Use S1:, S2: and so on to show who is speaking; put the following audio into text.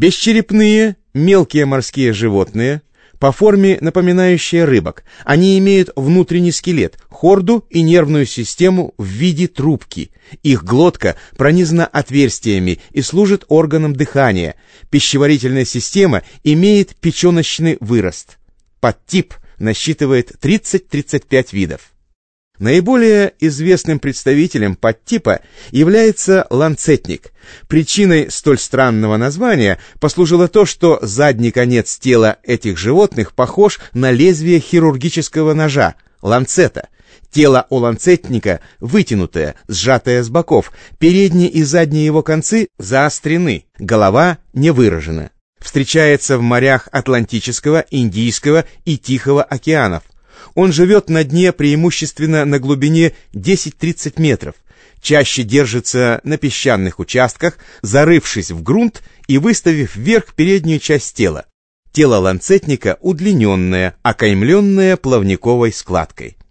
S1: Бесчерепные, мелкие морские животные, по форме напоминающие рыбок. Они имеют внутренний скелет, хорду и нервную систему в виде трубки. Их глотка пронизана отверстиями и служит органом дыхания. Пищеварительная система имеет печеночный вырост. Подтип насчитывает 30-35 видов. Наиболее известным представителем подтипа является ланцетник. Причиной столь странного названия послужило то, что задний конец тела этих животных похож на лезвие хирургического ножа, ланцета. Тело у ланцетника вытянутое, сжатое с боков, передние и задние его концы заострены, голова не выражена. Встречается в морях Атлантического, Индийского и Тихого океанов. Он живет на дне преимущественно на глубине 10-30 метров, чаще держится на песчаных участках, зарывшись в грунт и выставив вверх переднюю часть тела. Тело ланцетника удлиненное, окаймленное плавниковой складкой.